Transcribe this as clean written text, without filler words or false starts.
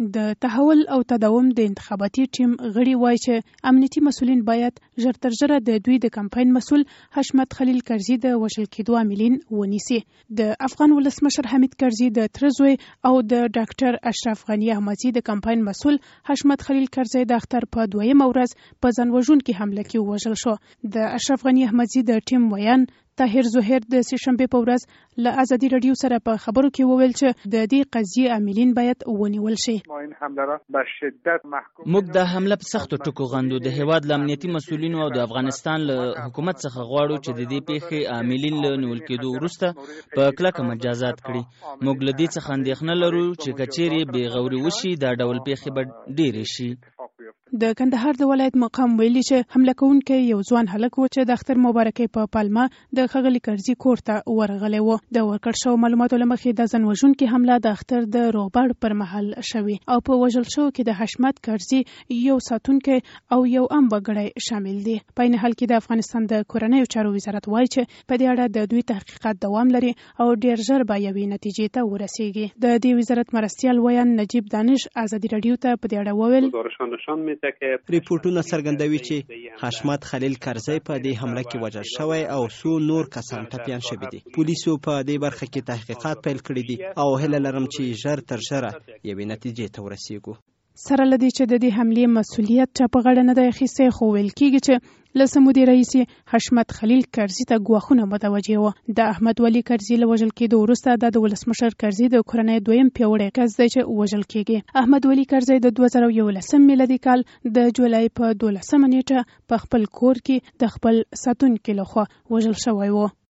د تحول او تداوم د انتخاباتي ټیم غړي وایي چې امنیتي مسؤلین باید ژر تر ژره د دوی د کمپاین مسؤل حشمت خلیل کرزي د وژل کېدو عاملین ونیسي. د افغان ولسمشر حمید کرزي د تره زوی او د ډاکټر اشرف غني احمدزي د کمپاین مسؤل حشمت خلیل کرزي د اختر په 2مه ورځ په ځان وژونکې حمله کې ووژل شو. د اشرف غني احمدزي د ټیم ویان طاهر زهیر د سه‌شنبه په ورځ له ازادي رادیو سره په خبرو کې وویل چې د دې قضیې عاملین باید ونیول شي. موږ د حمله په سختو ټکو غندو. د هیواد له امنیتي مسؤلینو او د افغانستان له حکومت څخه غواړو چې د دې پیښې عاملین له نیول کېدو وروسته په کلکه مجازات کړي. موږ له دې څخه اندېښنه لرو چې کچېرې بې غوري وشي دا ډول پیښې به ډېرې شي. د کندهار د ولایت مقام ویلي چې حمله کوونکی یو ځوان هلک و چې د اختر مبارکۍ په پالمه د ښاغلي کرزي کور ته ورغلی و. د ورکړ شوو معلوماتو له مخې د ځان وژونکې حمله د اختر د روغبړ پر مهال شوې او په وژل شوو کې د حشمت کرزي یو ساتونکی او یو عام وګړی شامل دي. په عین حال کې د افغانستان د کورنیو چارو وزارت وایي چې په دې اړه د دوی تحقیقات دوام لري او ډېر ژر به یوې نتیجې ته ورسیږي. د دې وزارت مرستیال ویان نجیب دانش ازادي رادیو ته په دې اړه وویل ریپورتونه څرګندوي چې حشمت خلیل کرزي په دې حمله کې وژل شوی او څو نور کسان ټپیان شوي دي. پولیسو په دې برخه کې تحقیقات پیل کړي دي او هیله لرم چې ژر تر ژره یوې نتیجې ته ورسیږو. سره له دې چې د دې حملې مسؤلیت چا په غاړه نه دی اخیستی، خو ویل کېږي چې له څه مودې راهیسې حشمت خلیل کرزي ته ګواښونه متوجه وه. د احمد ولي کرزي له وژل کېدو وروسته دا د ولسمشر کرزي د کورنۍ دویم پیاوړی کس دی چې وژل کېږي. احمد ولي کرزي د 2011 میلادي کال د جولای په 12مه نیټه په خپل کور کې د خپل ساتونکي لخوا وژل شوی و.